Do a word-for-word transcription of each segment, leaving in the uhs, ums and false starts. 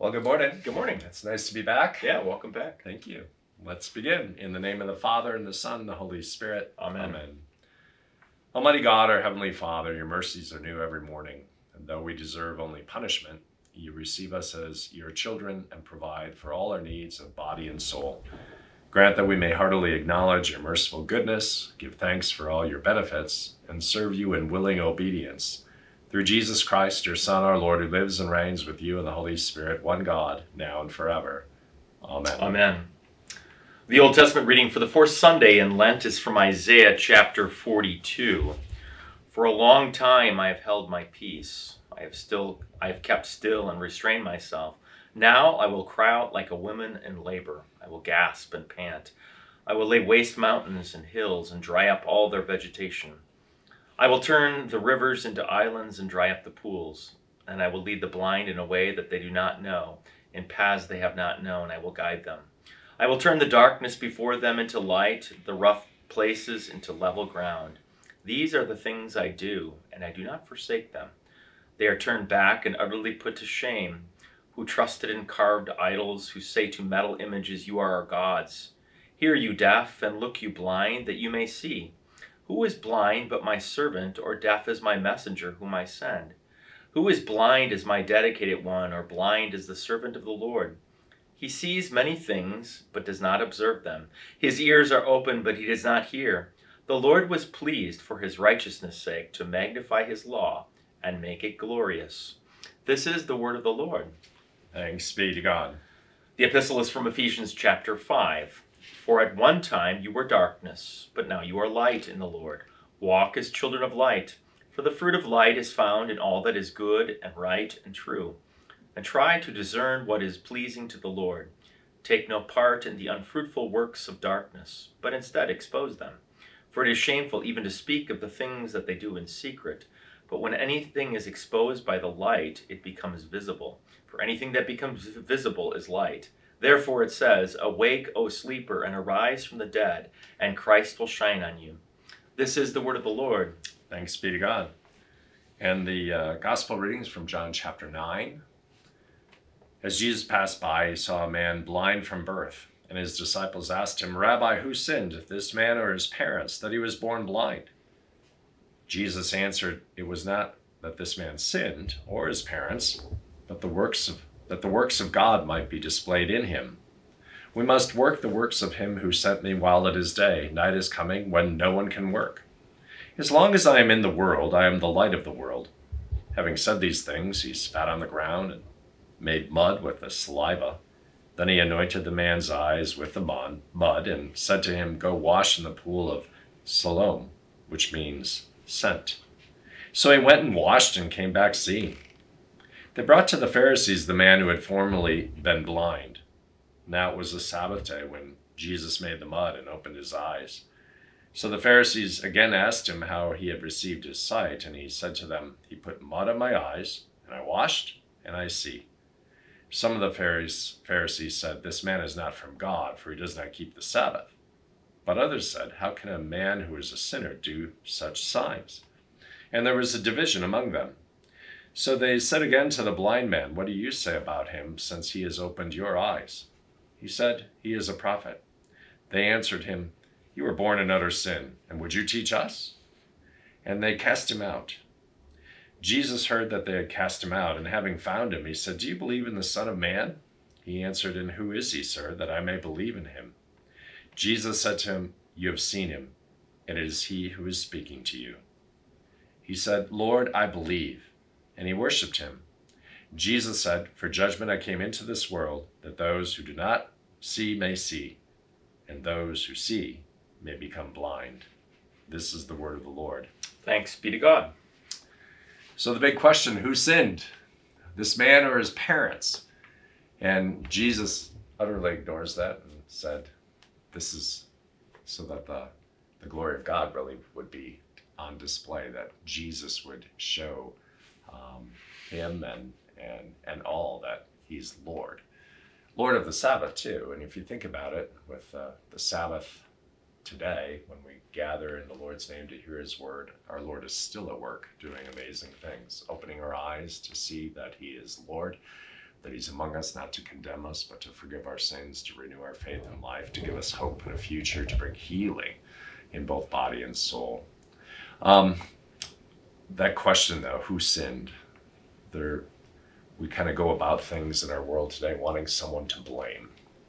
Well, good morning. Good morning. It's nice to be back. Yeah, welcome back. Thank you. Let's begin. In the name of the Father, and the Son, and the Holy Spirit. Amen. Amen. Almighty God, our Heavenly Father, your mercies are new every morning. And though we deserve only punishment, you receive us as your children and provide for all our needs of body and soul. Grant that we may heartily acknowledge your merciful goodness, give thanks for all your benefits, and serve you in willing obedience. Through Jesus Christ, your Son, our Lord, who lives and reigns with you in the Holy Spirit, one God, now and forever. Amen. Amen. The Old Testament reading for the fourth Sunday in Lent is from Isaiah chapter forty-two. For a long time I have held my peace. I have still, I have kept still and restrained myself. Now I will cry out like a woman in labor. I will gasp and pant. I will lay waste mountains and hills and dry up all their vegetation. I will turn the rivers into islands and dry up the pools. And I will lead the blind in a way that they do not know. In paths they have not known, I will guide them. I will turn the darkness before them into light, the rough places into level ground. These are the things I do, and I do not forsake them. They are turned back and utterly put to shame, who trusted in carved idols, who say to metal images, you are our gods. Hear, you deaf, and look, you blind, that you may see. Who is blind but my servant, or deaf as my messenger whom I send? Who is blind as my dedicated one, or blind as the servant of the Lord? He sees many things, but does not observe them. His ears are open, but he does not hear. The Lord was pleased for his righteousness' sake to magnify his law and make it glorious. This is the word of the Lord. Thanks be to God. The epistle is from Ephesians chapter five. For at one time you were darkness, but now you are light in the Lord. Walk as children of light, for the fruit of light is found in all that is good and right and true. And try to discern what is pleasing to the Lord. Take no part in the unfruitful works of darkness, but instead expose them. For it is shameful even to speak of the things that they do in secret. But when anything is exposed by the light, it becomes visible. For anything that becomes visible is light. Therefore it says, awake, O sleeper, and arise from the dead, and Christ will shine on you. This is the word of the Lord. Thanks be to God. And the uh, gospel readings from John chapter nine. As Jesus passed by, he saw a man blind from birth, and his disciples asked him, Rabbi, who sinned, this man or his parents, that he was born blind? Jesus answered, it was not that this man sinned, or his parents, but the works of, that the works of God might be displayed in him. We must work the works of him who sent me while it is day. Night is coming when no one can work. As long as I am in the world, I am the light of the world. Having said these things, he spat on the ground and made mud with the saliva. Then he anointed the man's eyes with the mud and said to him, go wash in the pool of Siloam, which means sent. So he went and washed and came back seeing. They brought to the Pharisees the man who had formerly been blind. Now it was the Sabbath day when Jesus made the mud and opened his eyes. So the Pharisees again asked him how he had received his sight, and he said to them, he put mud on my eyes, and I washed, and I see. Some of the Pharisees said, this man is not from God, for he does not keep the Sabbath. But others said, how can a man who is a sinner do such signs? And there was a division among them. So they said again to the blind man, what do you say about him, since he has opened your eyes? He said, he is a prophet. They answered him, you were born in utter sin, and would you teach us? And they cast him out. Jesus heard that they had cast him out, and having found him, he said, do you believe in the Son of Man? He answered, and who is he, sir, that I may believe in him? Jesus said to him, you have seen him, and it is he who is speaking to you. He said, Lord, I believe, and he worshipped him. Jesus said, for judgment I came into this world, that those who do not see may see, and those who see may become blind. This is the word of the Lord. Thanks be to God. So the big question, who sinned? This man or his parents? And Jesus utterly ignores that and said, this is so that the, the glory of God really would be on display, that Jesus would show um, him and, and, and all that he's Lord. Lord of the Sabbath too. And if you think about it, with uh, the Sabbath today, when we gather in the Lord's name to hear his word, our Lord is still at work doing amazing things, opening our eyes to see that he is Lord, that he's among us, not to condemn us, but to forgive our sins, to renew our faith and life, to give us hope and a future, to bring healing in both body and soul. Um, that question, though, who sinned? There, we kind of go about things in our world today wanting someone to blame.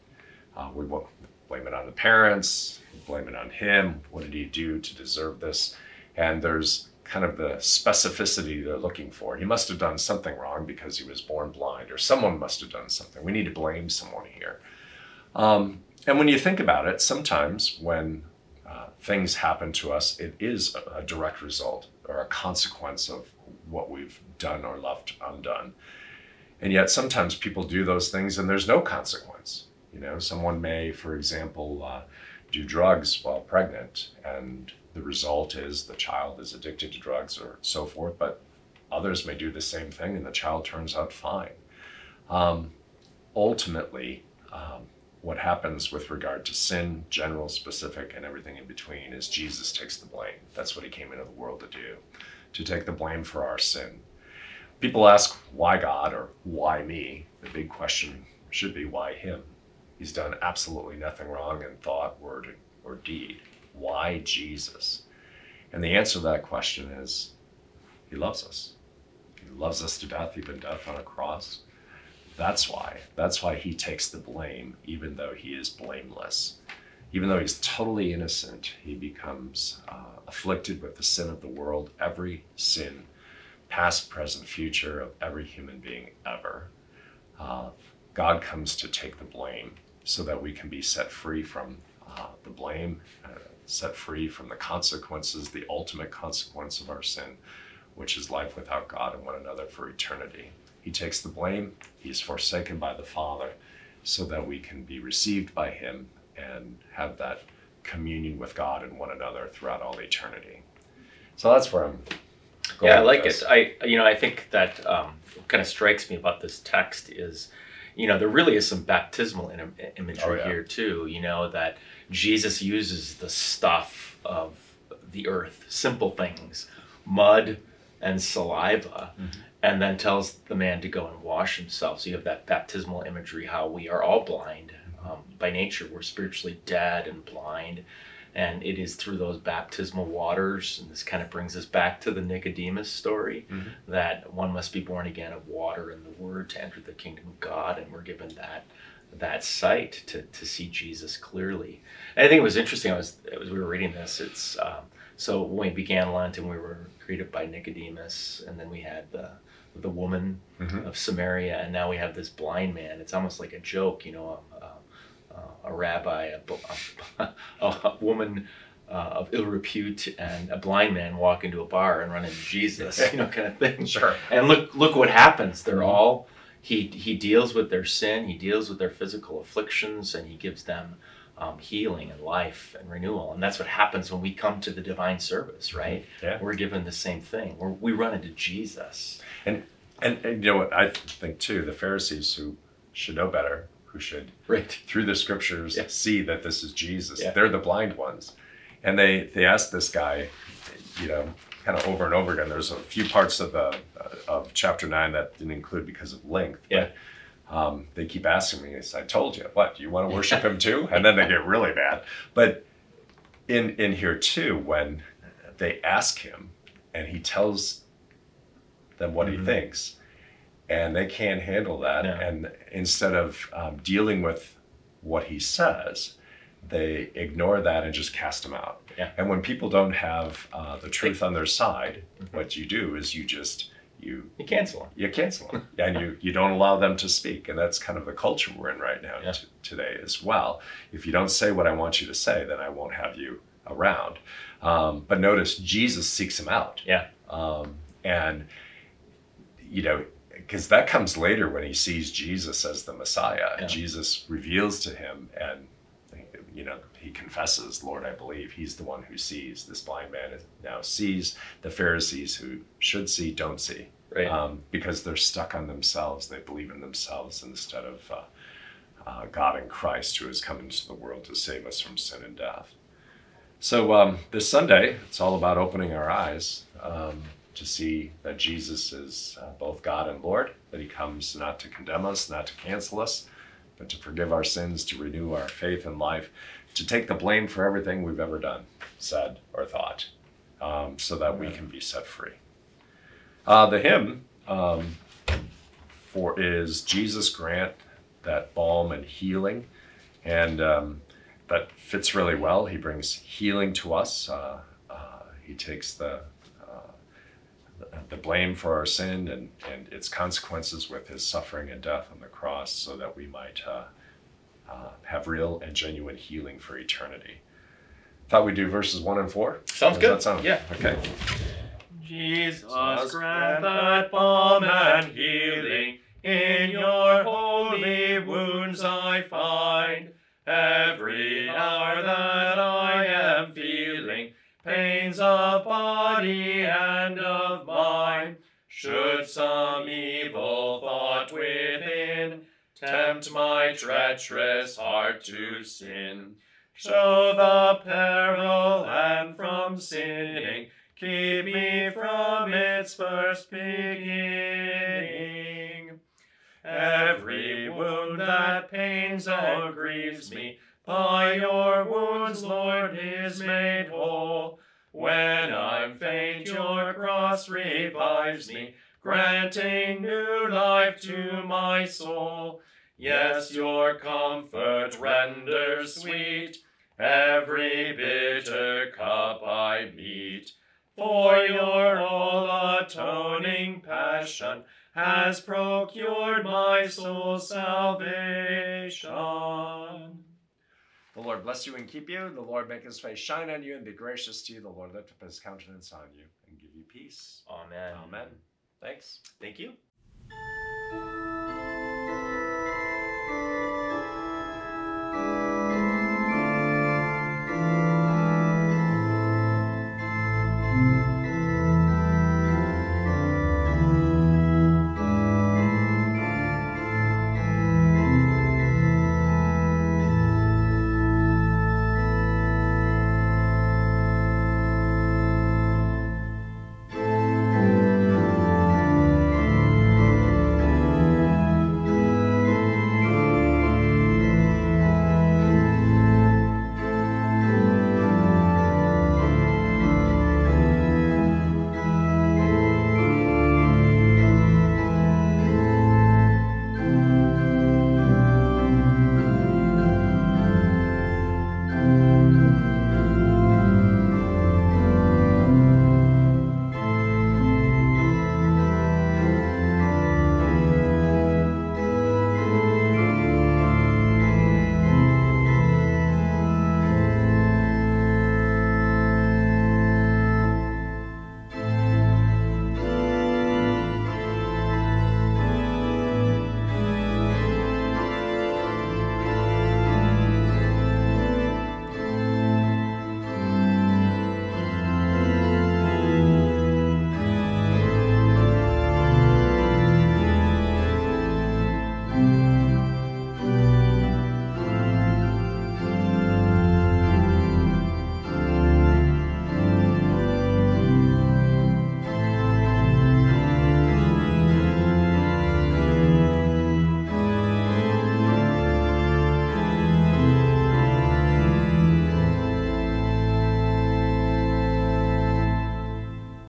Uh, we won't blame it on the parents, blame it on him. What did he do to deserve this? And there's kind of the specificity they're looking for. He must have done something wrong because he was born blind, or someone must have done something. We need to blame someone here. Um, and when you think about it, sometimes when uh, things happen to us, it is a, a direct result or a consequence of what we've done or left undone. And yet sometimes people do those things and there's no consequence. You know, someone may, for example, uh, do drugs while pregnant, and the result is the child is addicted to drugs or so forth, but others may do the same thing and the child turns out fine. Um, ultimately, um, what happens with regard to sin, general, specific, and everything in between, is Jesus takes the blame. That's what he came into the world to do, to take the blame for our sin. People ask, why God, or why me? The big question should be, why him? He's done absolutely nothing wrong in thought, word, or deed. Why Jesus? And the answer to that question is, he loves us. He loves us to death, even death on a cross. That's why. That's why he takes the blame, even though he is blameless. Even though he's totally innocent, he becomes uh, afflicted with the sin of the world, every sin, past, present, future, of every human being ever. Uh, God comes to take the blame so that we can be set free from uh, the blame, uh, set free from the consequences, the ultimate consequence of our sin, which is life without God and one another for eternity. He takes the blame. He is forsaken by the Father so that we can be received by him and have that communion with God and one another throughout all eternity. So that's where I'm going. Yeah, I like this. it. I, you know, I think that um, what kind of strikes me about this text is, you know, there really is some baptismal im- imagery Oh, yeah. here too, you know, that Jesus uses the stuff of the earth, simple things, mud and saliva, Mhm. and then tells the man to go and wash himself. So you have that baptismal imagery, how we are all blind. Um, by nature, we're spiritually dead and blind. And it is through those baptismal waters, and this kind of brings us back to the Nicodemus story, Mhm. that one must be born again of water and the word to enter the kingdom of God. And we're given that that sight to, to see Jesus clearly. And I think it was interesting, I was, as we were reading this, it's um, so when we began Lent and we were greeted by Nicodemus, and then we had the the woman Mhm. of Samaria, and now we have this blind man. It's almost like a joke, you know, a, a, a rabbi, a, a, a woman uh, of ill repute, and a blind man walk into a bar and run into Jesus, you know, kind of thing. Sure. And look, look what happens. They're Mhm. all, he he deals with their sin, he deals with their physical afflictions, and he gives them um, healing and life and renewal. And that's what happens when we come to the divine service, right? Yeah. We're given the same thing. We're, we run into Jesus. And, and and you know what I think too, the Pharisees, who should know better, who should Right. through the scriptures Yeah. see that this is Jesus. Yeah. They're the blind ones. And they they asked this guy, you know, kind of over and over again. There's a few parts of the uh, of chapter nine that didn't include because of length. Yeah. But, um, they keep asking me, I told you, what, do you want to worship him too? And then they get really bad. But in in here too, when they ask him and he tells them what Mhm. he thinks, and they can't handle that. No. And instead of um, dealing with what he says, they ignore that and just cast him out. Yeah. And when people don't have uh, the truth on their side, Mhm. what you do is you just you You cancel him. you cancel them and you you don't allow them to speak. And that's kind of the culture we're in right now Yeah. t- today as well. If you don't say what I want you to say, then I won't have you around. Um, but notice Jesus seeks him out. Yeah. Um, and you know, because that comes later when he sees Jesus as the Messiah. Yeah. Jesus reveals to him, and you know, he confesses, Lord, I believe. He's the one who sees. This blind man now sees. The Pharisees, who should see, don't see. Right. Um, because they're stuck on themselves. They believe in themselves instead of uh, uh, God in Christ, who has come into the world to save us from sin and death. So um, this Sunday, it's all about opening our eyes. Um, to see that Jesus is uh, both God and Lord, that he comes not to condemn us, not to cancel us, but to forgive our sins, to renew our faith and life, to take the blame for everything we've ever done, said, or thought, um, so that we can be set free. Uh, the hymn um, for is Jesus Grant that balm and healing, and um, that fits really well. He brings healing to us. Uh, uh, he takes the the blame for our sin and, and its consequences with his suffering and death on the cross so that we might uh, uh, have real and genuine healing for eternity. Thought we'd do verses one and four. Sounds Does good. that sound? Yeah. Okay. Jesus, Jesus, grant that balm and healing in your holy wounds I find. Every hour that I am feeling pains of body and of mind, should some evil thought within tempt my treacherous heart to sin, show the peril and from sinning keep me from its first beginning. Every wound that pains or grieves me, by your wounds, Lord, is made whole. When I'm faint, your cross revives me, granting new life to my soul. Yes, your comfort renders sweet every bitter cup I meet. For your all-atoning passion has procured my soul's salvation. The Lord bless you and keep you. The Lord make his face shine on you and be gracious to you. The Lord lift up his countenance on you and give you peace. Amen. Amen. Thanks. Thank you.